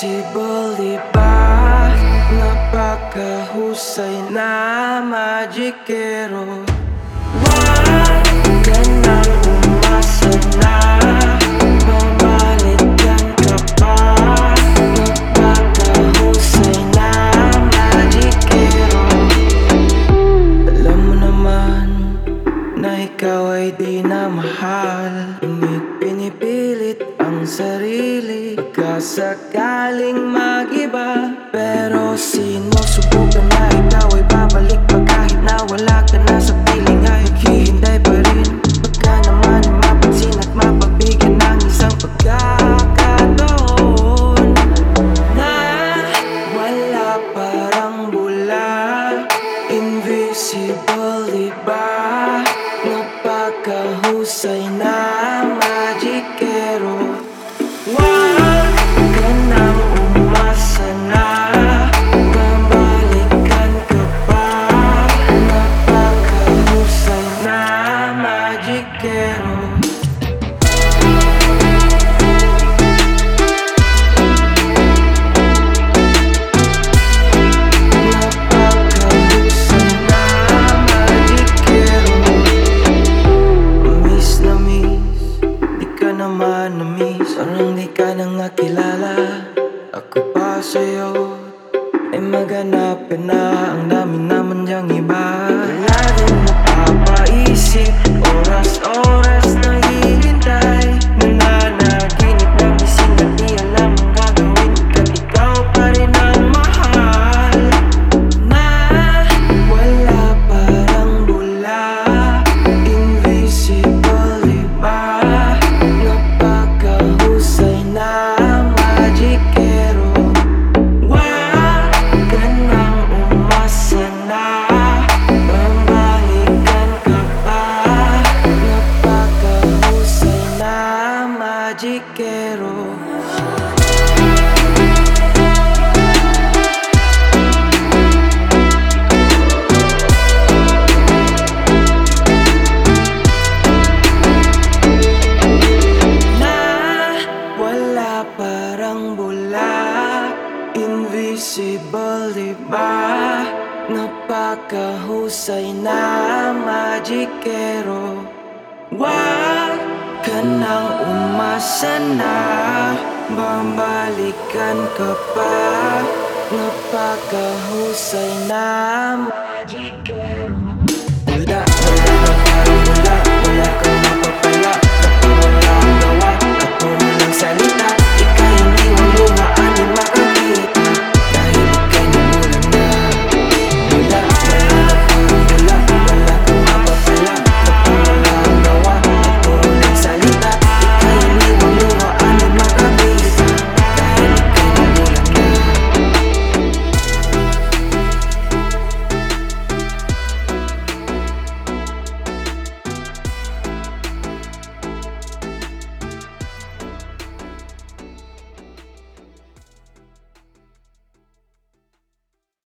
Invisible, diba? Napakahusay na magikero. Wag ka nang umasa na babalikan ka pa. Napakahusay na magikero. Alam mo naman na ikaw ay di na mahal, ngunit pinipilit ang sarili pagkasakaling mag-iba. Pero sinusubukan na ikaw ay babalik pa, kahit na wala ka na sa piling ay maghihintay pa rin. Baka naman ay mapansin at mapagbigyan ng isang pagkakataon na wala parang bula. Invisible, diba? Napakahusay na magikero. Wag ka nang umasa na babalikan ka pa. Napakahusay na magikero. Parang di ka na nga kilala. Ako pa sa'yo ay maganapin na. Ang dami naman diyang iba. Wala din napapaisip, oras-oras naghihintay. Nananaginip na gising at di alam ang gagawin. Kat ikaw pa rin ang mahal na wala parang bula. Invisible, diba? Napakahusay na magikero. Wag ka nang umasa na babalikan ka pa. Napakahusay na magikero. Parang bula. Invisible, diba? Napakahusay na magikero. Wag ka nang umasa na babalikan ka pa. Napakahusay na magikero.